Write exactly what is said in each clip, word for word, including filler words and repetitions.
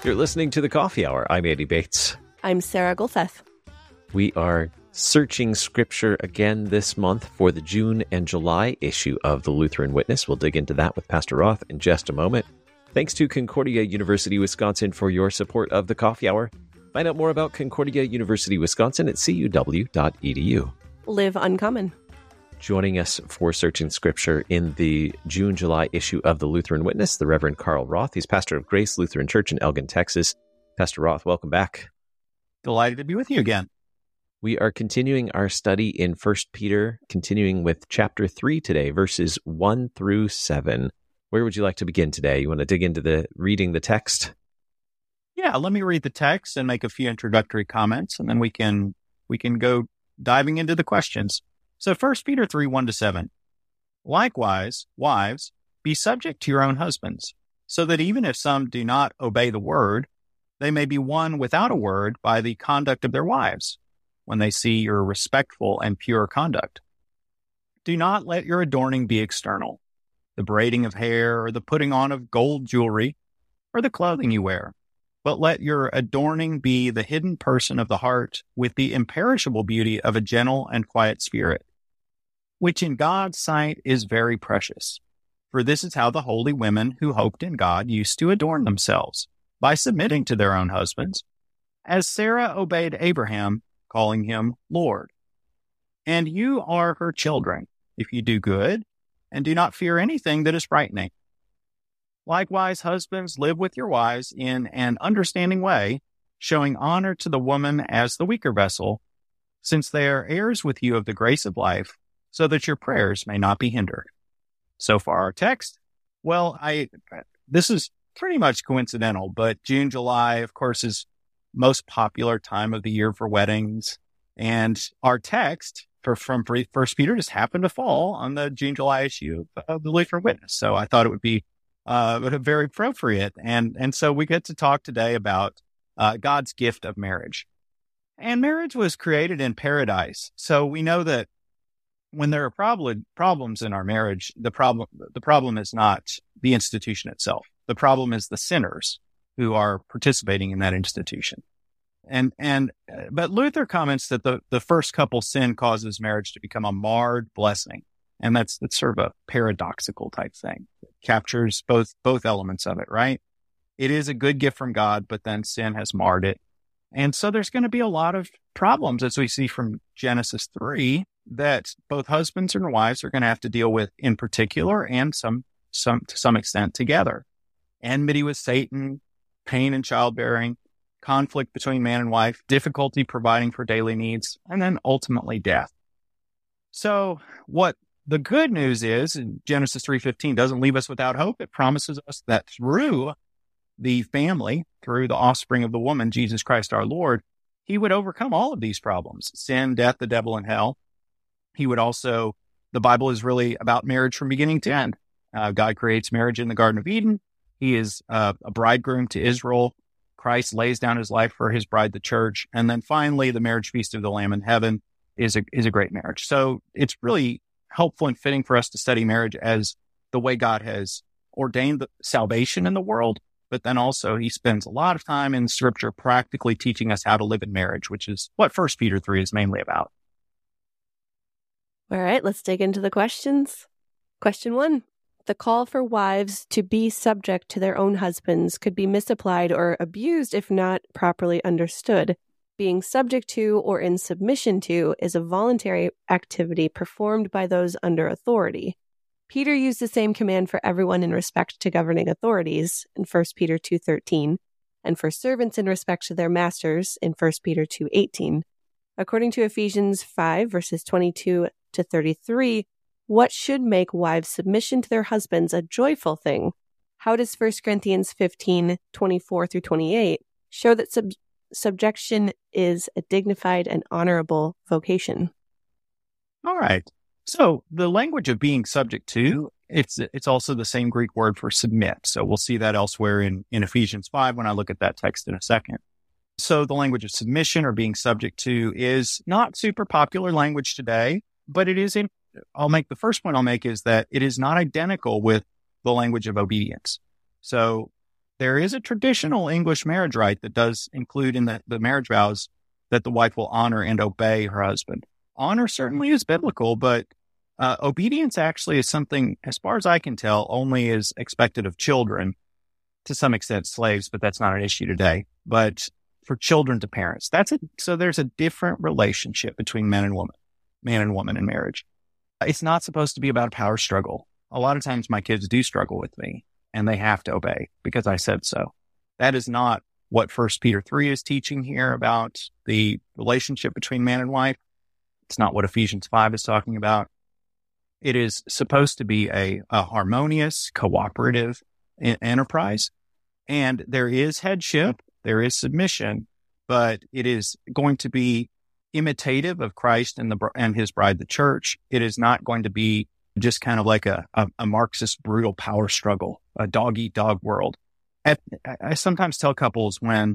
You're listening to The Coffee Hour. I'm Andy Bates. I'm Sarah Golseth. We are searching Scripture again this month for the June and July issue of the Lutheran Witness. We'll dig into that with Pastor Roth in just a moment. Thanks to Concordia University, Wisconsin for your support of The Coffee Hour. Find out more about Concordia University, Wisconsin at c u w dot e d u. Live uncommon. Joining us for Searching Scripture in the June-July issue of the Lutheran Witness, the Reverend Carl Roth. He's pastor of Grace Lutheran Church in Elgin, Texas. Pastor Roth, welcome back. Delighted to be with you again. We are continuing our study in First Peter, continuing with chapter three today, verses one through seven. Where would you like to begin today? You want to dig into the reading the text? Yeah, let me read the text and make a few introductory comments, and then we can we can go diving into the questions. So First Peter three, one to seven. Likewise, wives, be subject to your own husbands, so that even if some do not obey the word, they may be won without a word by the conduct of their wives, when they see your respectful and pure conduct. Do not let your adorning be external, the braiding of hair or the putting on of gold jewelry or the clothing you wear, but let your adorning be the hidden person of the heart with the imperishable beauty of a gentle and quiet spirit, which in God's sight is very precious. For this is how the holy women who hoped in God used to adorn themselves, by submitting to their own husbands, as Sarah obeyed Abraham, calling him Lord. And you are her children, if you do good, and do not fear anything that is frightening. Likewise, husbands, live with your wives in an understanding way, showing honor to the woman as the weaker vessel, since they are heirs with you of the grace of life, so that your prayers may not be hindered. So far, our text. Well, I this is pretty much coincidental, but June, July, of course, is most popular time of the year for weddings. And our text for, from First Peter just happened to fall on the June, July issue of the Lutheran Witness. So I thought it would be uh, very appropriate. And, and so we get to talk today about uh, God's gift of marriage. And marriage was created in paradise. So we know that when there are problem, problems in our marriage, the problem, the problem is not the institution itself. The problem is the sinners who are participating in that institution. And, and, but Luther comments that the, the first couple sin causes marriage to become a marred blessing. And that's, that's sort of a paradoxical type thing. It captures both, both elements of it, right? It is a good gift from God, but then sin has marred it. And so there's going to be a lot of problems, as we see from Genesis three, that both husbands and wives are going to have to deal with in particular, and some, some, to some extent together. Enmity with Satan, pain in childbearing, conflict between man and wife, difficulty providing for daily needs, and then ultimately death. So what the good news is, Genesis three fifteen doesn't leave us without hope. It promises us that through the family, through the offspring of the woman, Jesus Christ our Lord, he would overcome all of these problems: sin, death, the devil, and hell. He would also, the Bible is really about marriage from beginning to end. Uh, God creates marriage in the Garden of Eden. He is uh, a bridegroom to Israel. Christ lays down his life for his bride, the church. And then finally, the marriage feast of the Lamb in heaven is a, is a great marriage. So it's really helpful and fitting for us to study marriage as the way God has ordained the salvation in the world. But then also he spends a lot of time in Scripture practically teaching us how to live in marriage, which is what First Peter three is mainly about. All right, let's dig into the questions. Question one. The call for wives to be subject to their own husbands could be misapplied or abused if not properly understood. Being subject to or in submission to is a voluntary activity performed by those under authority. Peter used the same command for everyone in respect to governing authorities in First Peter two thirteen, and for servants in respect to their masters in First Peter two eighteen. According to Ephesians five, verses twenty-two to thirty-three, what should make wives' submission to their husbands a joyful thing? How does First Corinthians fifteen, twenty-four through twenty-eight show that sub- subjection is a dignified and honorable vocation? All right. So the language of being subject to, it's it's also the same Greek word for submit. So we'll see that elsewhere in, in Ephesians five when I look at that text in a second. So the language of submission or being subject to is not super popular language today, but it is in, I'll make the first point I'll make is that it is not identical with the language of obedience. So there is a traditional English marriage rite that does include in the, the marriage vows that the wife will honor and obey her husband. Honor certainly is biblical, but uh, obedience actually is something, as far as I can tell, only is expected of children, to some extent slaves, but that's not an issue today. But for children to parents, that's it. So there's a different relationship between men and women, man and woman in marriage. It's not supposed to be about a power struggle. A lot of times my kids do struggle with me, and they have to obey because I said so. That is not what First Peter three is teaching here about the relationship between man and wife. It's not what Ephesians five is talking about. It is supposed to be a, a harmonious, cooperative e- enterprise. And there is headship, there is submission, but it is going to be imitative of Christ and the and his bride, the church. It is not going to be just kind of like a, a, a Marxist brutal power struggle, a dog-eat-dog world. At, I sometimes tell couples when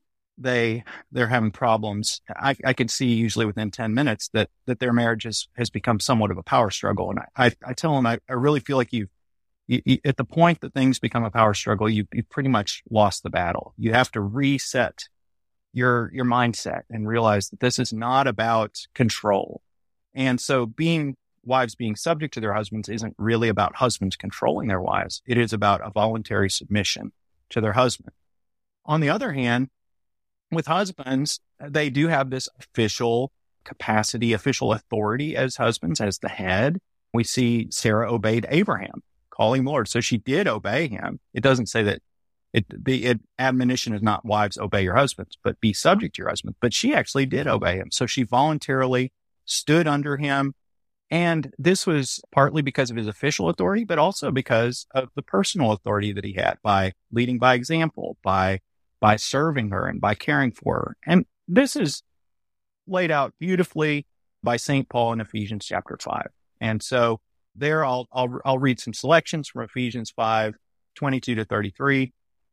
they, they're having problems, I, I can see usually within ten minutes that, that their marriage has, has become somewhat of a power struggle. And I, I, I tell them, I, I really feel like you've, you, you, at the point that things become a power struggle, you, you've pretty much lost the battle. You have to reset your, your mindset and realize that this is not about control. And so being wives being subject to their husbands isn't really about husbands controlling their wives. It is about a voluntary submission to their husband. On the other hand, with husbands, they do have this official capacity, official authority as husbands, as the head. We see Sarah obeyed Abraham, calling the Lord. So she did obey him. It doesn't say that it, the it, admonition is not wives, obey your husbands, but be subject to your husband. But she actually did obey him. So she voluntarily stood under him. And this was partly because of his official authority, but also because of the personal authority that he had by leading by example, by by serving her and by caring for her. And this is laid out beautifully by Saint Paul in Ephesians chapter five. And so there I'll, I'll, I'll read some selections from Ephesians five, twenty-two to thirty-three.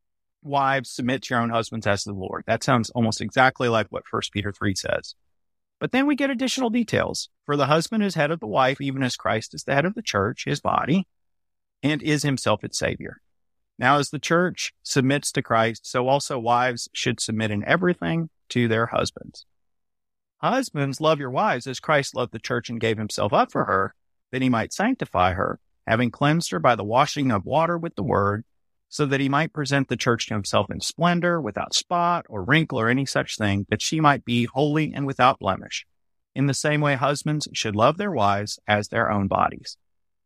Wives, submit to your own husbands as to the Lord. That sounds almost exactly like what First Peter three says. But then we get additional details. For the husband is head of the wife, even as Christ is the head of the church, his body, and is himself its Savior. Now, as the church submits to Christ, so also wives should submit in everything to their husbands. Husbands, love your wives as Christ loved the church and gave himself up for her, that he might sanctify her, having cleansed her by the washing of water with the word, so that he might present the church to himself in splendor, without spot or wrinkle or any such thing, that she might be holy and without blemish. In the same way, husbands should love their wives as their own bodies.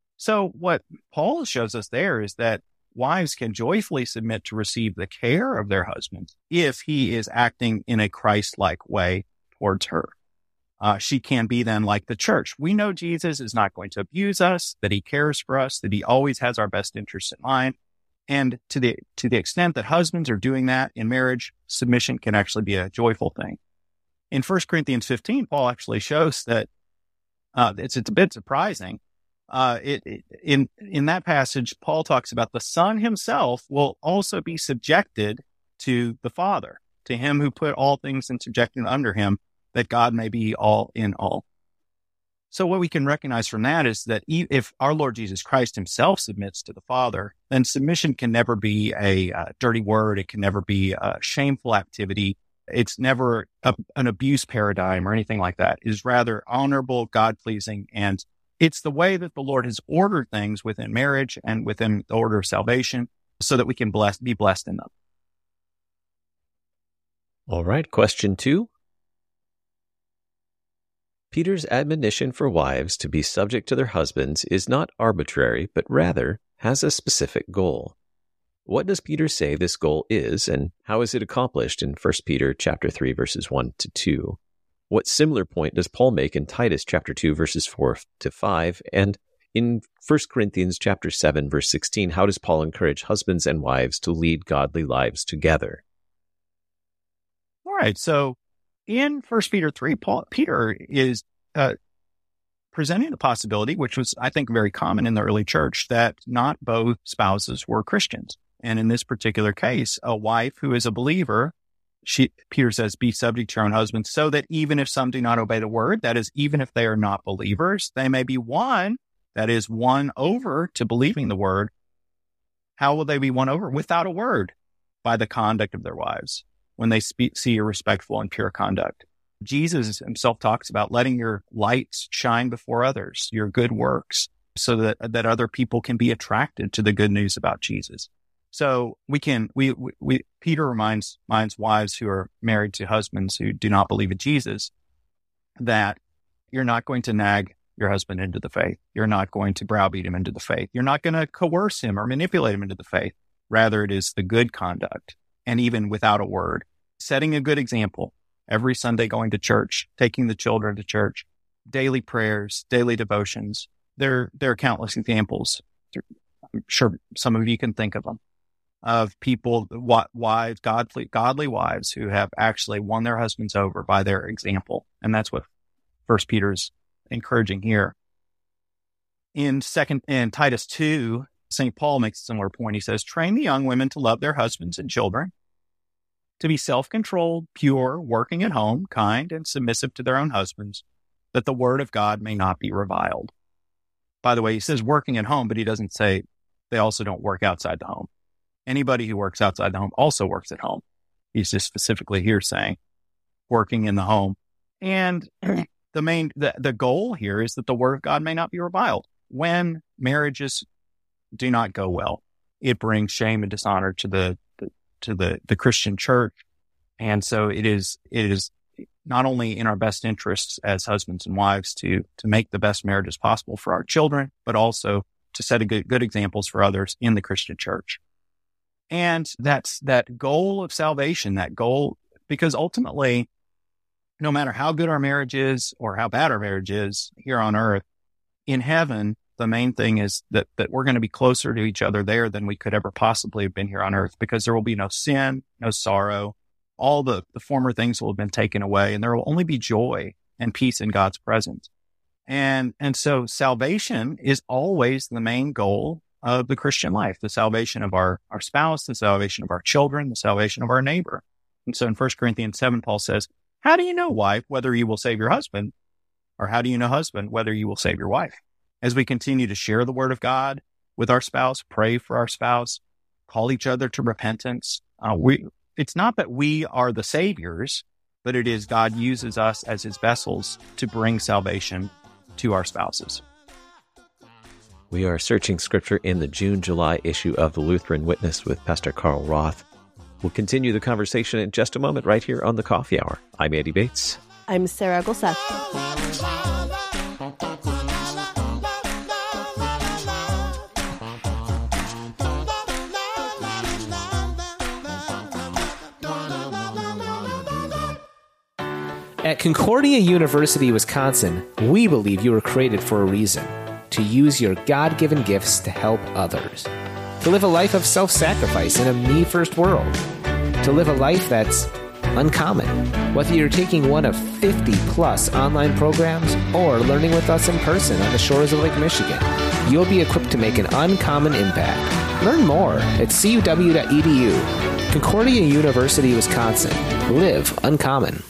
So what Paul shows us there is that wives can joyfully submit to receive the care of their husband if he is acting in a Christ-like way towards her. Uh, she can be then like the church. We know Jesus is not going to abuse us, that he cares for us, that he always has our best interests in mind. And to the to the extent that husbands are doing that in marriage, submission can actually be a joyful thing. In First Corinthians fifteen, Paul actually shows that uh, it's, it's a bit surprising. Uh, it, it, in, in that passage, Paul talks about the Son himself will also be subjected to the Father, to him who put all things in subjection under him, that God may be all in all. So what we can recognize from that is that if our Lord Jesus Christ himself submits to the Father, then submission can never be a uh, dirty word. It can never be a shameful activity. It's never a, an abuse paradigm or anything like that. It is rather honorable, God-pleasing, and it's the way that the Lord has ordered things within marriage and within the order of salvation so that we can bless, be blessed in them. All right, question two. Peter's admonition for wives to be subject to their husbands is not arbitrary, but rather has a specific goal. What does Peter say this goal is, and how is it accomplished in First Peter chapter three, verses one to two? What similar point does Paul make in Titus chapter two, verses four to five? And in First Corinthians chapter seven, verse sixteen, how does Paul encourage husbands and wives to lead godly lives together? All right, so in First Peter three, Paul, Peter is uh, presenting the possibility, which was, I think, very common in the early church, that not both spouses were Christians. And in this particular case, a wife who is a believer, she, Peter says, be subject to your own husband, so that even if some do not obey the word, that is, even if they are not believers, they may be won, that is, won over to believing the word. How will they be won over? Without a word. by the conduct of their wives when they speak, see your respectful and pure conduct. Jesus himself talks about letting your lights shine before others, your good works, so that, that other people can be attracted to the good news about Jesus. So we can, we, we, we Peter reminds, reminds wives who are married to husbands who do not believe in Jesus that you're not going to nag your husband into the faith. You're not going to browbeat him into the faith. You're not going to coerce him or manipulate him into the faith. Rather, it is the good conduct. And even without a word, setting a good example every Sunday, going to church, taking the children to church, daily prayers, daily devotions. There, there are countless examples. I'm sure some of you can think of them, of people, wives, godly, godly wives who have actually won their husbands over by their example. And that's what First Peter's encouraging here. In second, in Titus two, Saint Paul makes a similar point. He says, train the young women to love their husbands and children, to be self-controlled, pure, working at home, kind, and submissive to their own husbands, that the word of God may not be reviled. By the way, he says working at home, but he doesn't say they also don't work outside the home. Anybody who works outside the home also works at home. He's just specifically here saying working in the home. And the main, the, the goal here is that the word of God may not be reviled. When marriages do not go well, it brings shame and dishonor to the, the to the, the Christian church. And so it is, it is not only in our best interests as husbands and wives to, to make the best marriages possible for our children, but also to set a good, good examples for others in the Christian church. And that's that goal of salvation, that goal, because ultimately, no matter how good our marriage is or how bad our marriage is here on earth, in heaven, the main thing is that, that we're going to be closer to each other there than we could ever possibly have been here on earth, because there will be no sin, no sorrow. All the, the former things will have been taken away, and there will only be joy and peace in God's presence. And, and so salvation is always the main goal of the Christian life, the salvation of our, our spouse, the salvation of our children, the salvation of our neighbor. And so in First Corinthians seven, Paul says, how do you know, wife, whether you will save your husband? Or how do you know, husband, whether you will save your wife? As we continue to share the word of God with our spouse, pray for our spouse, call each other to repentance. Uh, we, it's not that we are the saviors, but it is God uses us as his vessels to bring salvation to our spouses. We are searching scripture in the June-July issue of the Lutheran Witness with Pastor Carl Roth. We'll continue the conversation in just a moment right here on the Coffee Hour. I'm Andy Bates. I'm Sarah Golseth. At Concordia University, Wisconsin, we believe you were created for a reason, to use your God-given gifts to help others, to live a life of self-sacrifice in a me-first world, to live a life that's uncommon. Whether you're taking one of fifty plus online programs or learning with us in person on the shores of Lake Michigan, you'll be equipped to make an uncommon impact. Learn more at c u w dot e d u. Concordia University, Wisconsin. Live uncommon.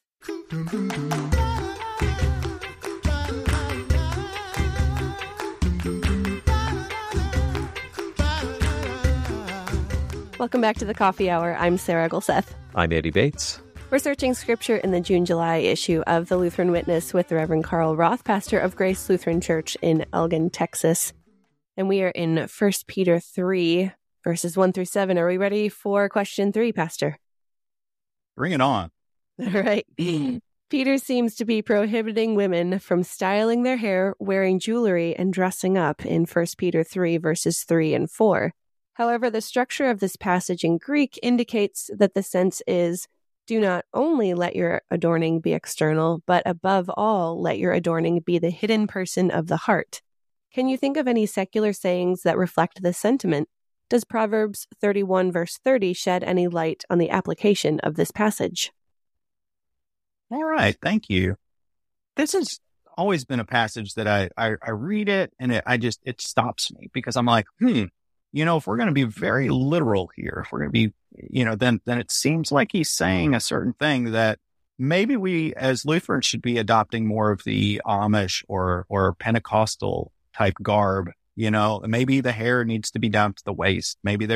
Welcome back to the Coffee Hour. I'm Sarah Golseth. I'm Andy Bates. We're searching scripture in the June-July issue of the Lutheran Witness with the Reverend Carl Roth, pastor of Grace Lutheran Church in Elgin, Texas. And we are in First Peter three, verses one through seven. Are we ready for question three, Pastor? Bring it on. All right. Peter seems to be prohibiting women from styling their hair, wearing jewelry, and dressing up in First Peter three, verses three and four. However, the structure of this passage in Greek indicates that the sense is, do not only let your adorning be external, but above all, let your adorning be the hidden person of the heart. Can you think of any secular sayings that reflect this sentiment? Does Proverbs thirty-one, verse thirty shed any light on the application of this passage? All right. Thank you. This has always been a passage that I, I, I read it and it, I just, it stops me because I'm like, hmm, you know, if we're going to be very literal here, if we're going to be, you know, then, then it seems like he's saying a certain thing that maybe we as Lutherans should be adopting more of the Amish or, or Pentecostal type garb, you know, maybe the hair needs to be down to the waist. Maybe there,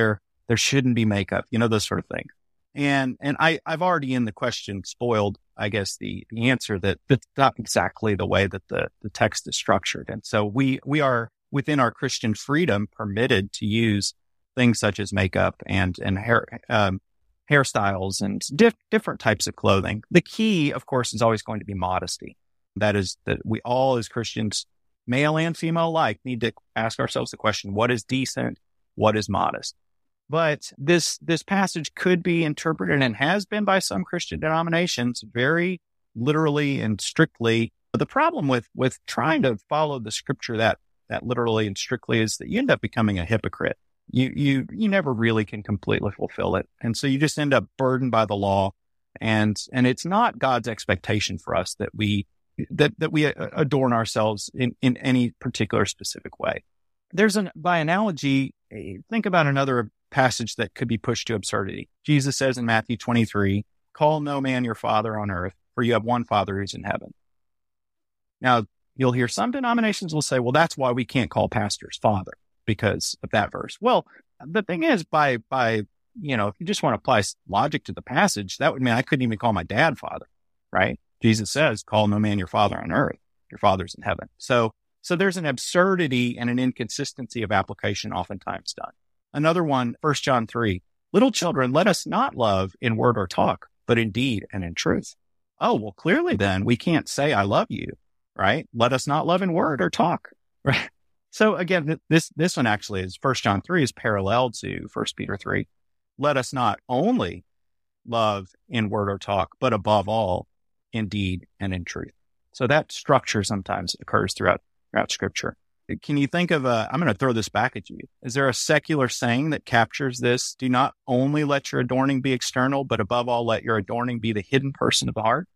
there shouldn't be makeup, you know, those sort of things. And and I, I've already in the question spoiled, I guess, the, the answer that that's not exactly the way that the, the text is structured. And so we we are, within our Christian freedom, permitted to use things such as makeup and, and hair um, hairstyles and diff, different types of clothing. The key, of course, is always going to be modesty. That is that we all as Christians, male and female alike, need to ask ourselves the question, what is decent? What is modest? But this this passage could be interpreted, and has been by some Christian denominations, very literally and strictly. But the problem with with trying to follow the scripture that that literally and strictly is that you end up becoming a hypocrite. You you you never really can completely fulfill it, and so you just end up burdened by the law, and and it's not God's expectation for us that we that that we adorn ourselves in in any particular specific way. There's an by analogy. Think about another passage that could be pushed to absurdity. Jesus says in Matthew twenty-three, "Call no man your father on earth, for you have one Father who's in heaven." Now, you'll hear some denominations will say, well, that's why we can't call pastors father, because of that verse. Well, the thing is, by, by you know, if you just want to apply logic to the passage, that would mean I couldn't even call my dad father, right? Jesus says, "Call no man your father on earth, your Father's in heaven." So, so there's an absurdity and an inconsistency of application oftentimes done. Another one, First John three, "Little children, let us not love in word or talk, but in deed and in truth." Oh, well, clearly then we can't say I love you, right? Let us not love in word or talk, right? So again, this, this one actually is, First John three is parallel to First Peter three. "Let us not only love in word or talk, but above all, in deed and in truth." So that structure sometimes occurs throughout, throughout scripture. Can you think of a, I'm going to throw this back at you. Is there a secular saying that captures this? Do not only let your adorning be external, but above all, let your adorning be the hidden person of the heart.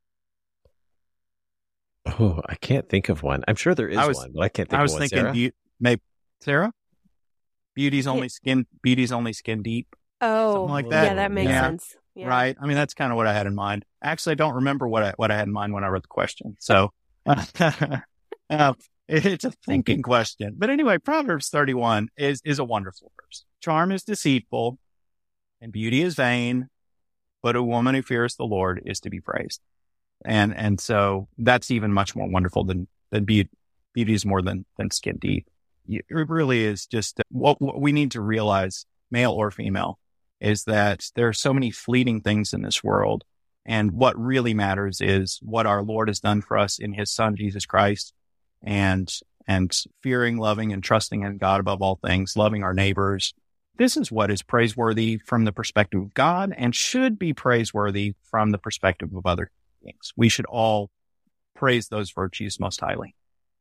Oh, I can't think of one. I'm sure there is was, one, but I can't think I was of one. thinking, Sarah? be, maybe, Sarah? Beauty's only skin, beauty's only skin deep. Oh, Something like that. Yeah, that makes Yeah. sense. Yeah. Right. I mean, that's kind of what I had in mind. Actually, I don't remember what I, what I had in mind when I wrote the question. So, uh, it's a thinking question. But anyway, Proverbs thirty-one is, is a wonderful verse. "Charm is deceitful and beauty is vain, but a woman who fears the Lord is to be praised." And, and so that's even much more wonderful than, than beauty. Beauty is more than, than skin deep. It really is just what, what we need to realize, male or female, is that there are so many fleeting things in this world. And what really matters is what our Lord has done for us in his Son, Jesus Christ, and, and fearing, loving, and trusting in God above all things, loving our neighbors. This is what is praiseworthy from the perspective of God and should be praiseworthy from the perspective of other beings. We should all praise those virtues most highly.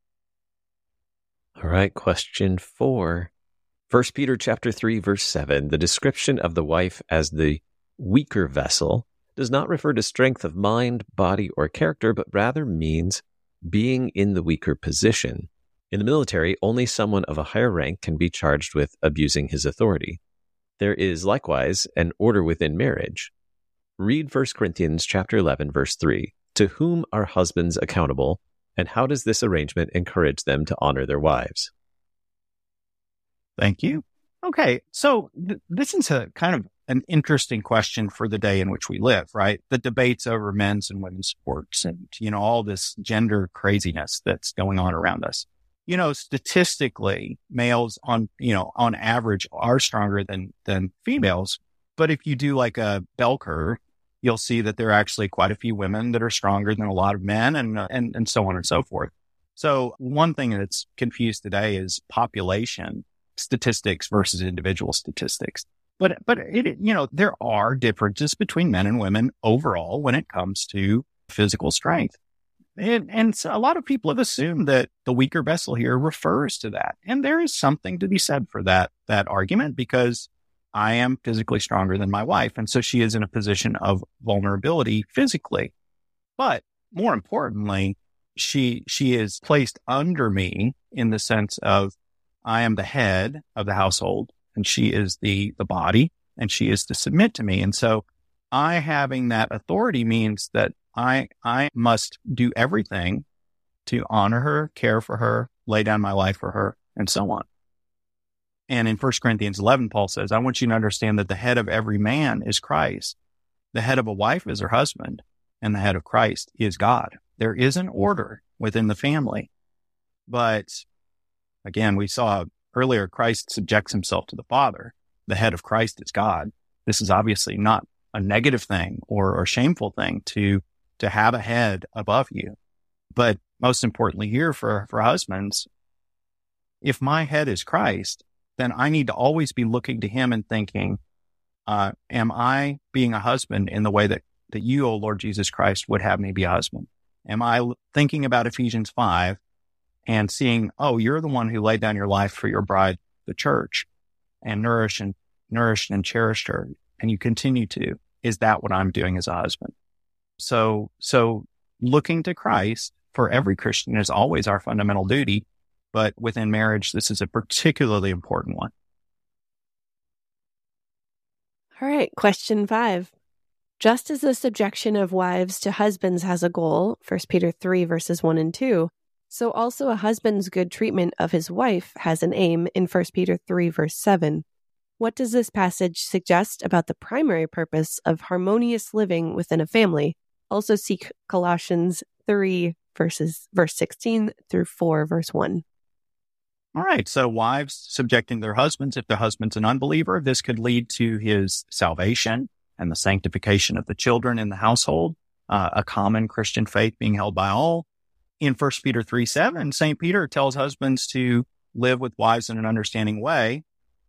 All right, question four. First Peter chapter three, verse seven, the description of the wife as the weaker vessel does not refer to strength of mind, body, or character, but rather means being in the weaker position. In the military, only someone of a higher rank can be charged with abusing his authority. There is likewise an order within marriage. Read First Corinthians chapter eleven, verse three. To whom are husbands accountable, and how does this arrangement encourage them to honor their wives? Thank you. Okay, so th- this is a kind of an interesting question for the day in which we live, right? The debates over men's and women's sports and, you know, all this gender craziness that's going on around us. You know, statistically, males on, you know, on average are stronger than, than females. But if you do like a bell curve, you'll see that there are actually quite a few women that are stronger than a lot of men, and, uh, and, and so on and so forth. So one thing that's confused today is population statistics versus individual statistics. But, but it, you know, there are differences between men and women overall when it comes to physical strength. And, and so a lot of people have assumed that the weaker vessel here refers to that. And there is something to be said for that, that argument, because I am physically stronger than my wife. And so she is in a position of vulnerability physically. But more importantly, she, she is placed under me in the sense of I am the head of the household and she is the, the body, and she is to submit to me. And so I having that authority means that I, I must do everything to honor her, care for her, lay down my life for her, and so on. And in First Corinthians eleven, Paul says, I want you to understand that the head of every man is Christ. The head of a wife is her husband, and the head of Christ is God. There is an order within the family. But again, we saw earlier, Christ subjects himself to the Father. The head of Christ is God. This is obviously not a negative thing or, or shameful thing to, to have a head above you. But most importantly here for, for husbands, if my head is Christ, then I need to always be looking to him and thinking, uh, am I being a husband in the way that, that you, O Lord Jesus Christ, would have me be a husband? Am I thinking about Ephesians five and seeing, oh, you're the one who laid down your life for your bride, the church, and nourished and nourished and cherished her, and you continue to? Is that what I'm doing as a husband? So, so looking to Christ for every Christian is always our fundamental duty, but within marriage, this is a particularly important one. All right, question five. Just as the subjection of wives to husbands has a goal, First Peter three, verses one and two, so also a husband's good treatment of his wife has an aim in First Peter three, verse seven. What does this passage suggest about the primary purpose of harmonious living within a family? Also see Colossians three, verses, verse sixteen through four, verse one. All right. So wives subjecting their husbands. If the husband's an unbeliever, this could lead to his salvation and the sanctification of the children in the household, uh, a common Christian faith being held by all. In First Peter three, seven, Saint Peter tells husbands to live with wives in an understanding way.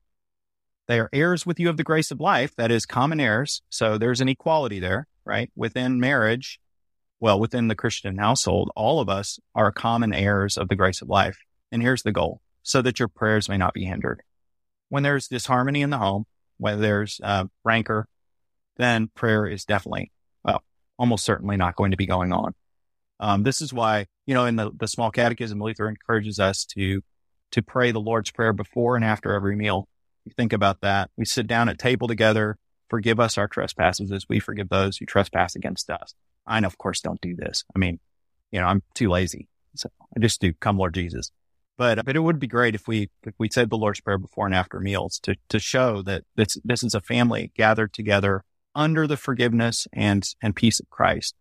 They are heirs with you of the grace of life, that is, common heirs. So there's an equality there, right? Within marriage, well, within the Christian household, all of us are common heirs of the grace of life. And here's the goal: so that your prayers may not be hindered. When there's disharmony in the home, when there's uh, rancor, then prayer is definitely, well, almost certainly not going to be going on. Um, this is why, you know, in the, the Small Catechism, Luther encourages us to to pray the Lord's Prayer before and after every meal. You think about that. We sit down at table together, forgive us our trespasses as we forgive those who trespass against us. I, of course, don't do this. I mean, you know, I'm too lazy. So I just do, come Lord Jesus. But but it would be great if we if we said the Lord's Prayer before and after meals to to show that this this is a family gathered together under the forgiveness and and peace of Christ.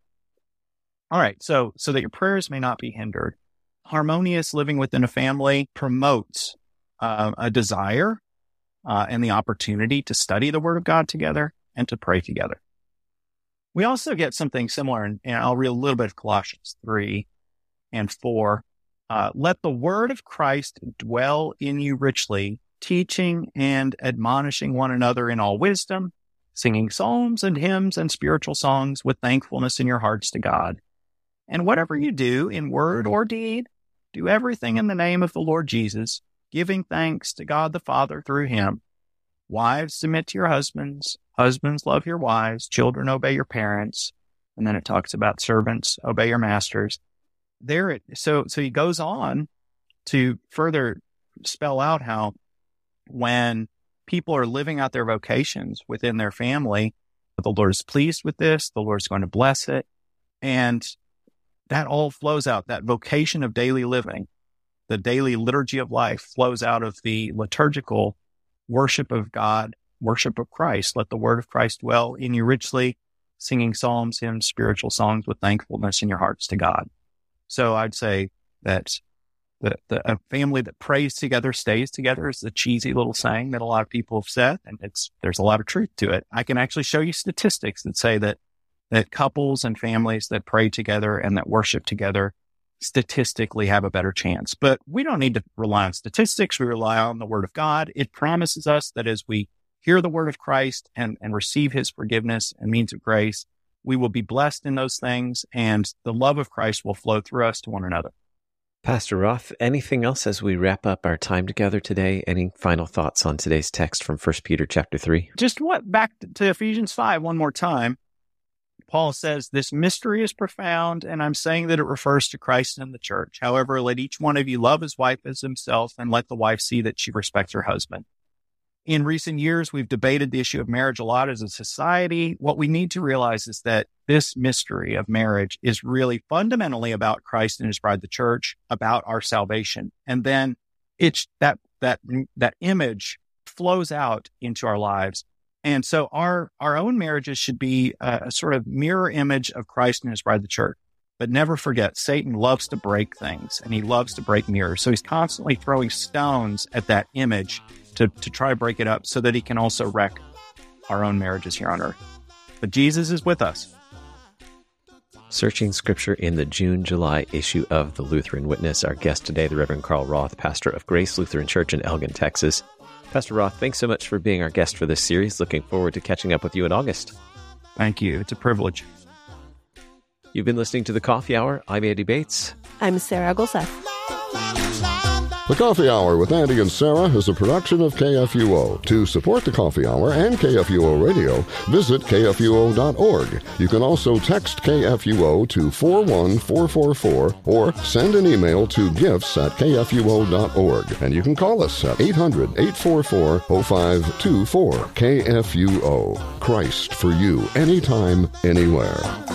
All right, so so that your prayers may not be hindered. Harmonious living within a family promotes uh, a desire uh, and the opportunity to study the Word of God together and to pray together. We also get something similar, and, and I'll read a little bit of Colossians three and four. Uh, let the word of Christ dwell in you richly, teaching and admonishing one another in all wisdom, singing psalms and hymns and spiritual songs with thankfulness in your hearts to God. And whatever you do in word or deed, do everything in the name of the Lord Jesus, giving thanks to God the Father through him. Wives, submit to your husbands. Husbands, love your wives. Children, obey your parents. And then it talks about servants, obey your masters. There it so so he goes on to further spell out how when people are living out their vocations within their family, the Lord is pleased with this, the Lord's going to bless it, and that all flows out. That vocation of daily living, the daily liturgy of life, flows out of the liturgical worship of God, worship of Christ. Let the word of Christ dwell in you richly, singing psalms, hymns, spiritual songs with thankfulness in your hearts to God. So I'd say that the, the a family that prays together stays together is the cheesy little saying that a lot of people have said, and it's there's a lot of truth to it. I can actually show you statistics that say that that couples and families that pray together and that worship together statistically have a better chance. But we don't need to rely on statistics. We rely on the Word of God. It promises us that as we hear the Word of Christ and, and receive his forgiveness and means of grace, we will be blessed in those things, and the love of Christ will flow through us to one another. Pastor Roth, anything else as we wrap up our time together today? Any final thoughts on today's text from First Peter chapter three? Just what back to Ephesians five one more time. Paul says, this mystery is profound, and I'm saying that it refers to Christ and the church. However, let each one of you love his wife as himself, and let the wife see that she respects her husband. In recent years, we've debated the issue of marriage a lot as a society. What we need to realize is that this mystery of marriage is really fundamentally about Christ and his bride, the church, about our salvation. And then it's that that that image flows out into our lives. And so our our own marriages should be a, a sort of mirror image of Christ and his bride, the church. But never forget, Satan loves to break things, and he loves to break mirrors. So he's constantly throwing stones at that image to, to try to break it up so that he can also wreck our own marriages here on earth. But Jesus is with us. Searching Scripture in the June-July issue of the Lutheran Witness. Our guest today, the Reverend Carl Roth, pastor of Grace Lutheran Church in Elgin, Texas. Pastor Roth, thanks so much for being our guest for this series. Looking forward to catching up with you in August. Thank you. It's a privilege. You've been listening to The Coffee Hour. I'm Andy Bates. I'm Sarah Gulseth. The Coffee Hour with Andy and Sarah is a production of K F U O. To support The Coffee Hour and K F U O Radio, visit K F U O dot org. You can also text K F U O to four one four four four or send an email to gifts at K F U O dot org. And you can call us at eight hundred, eight four four, oh five two four. K F U O. Christ for you, anytime, anywhere.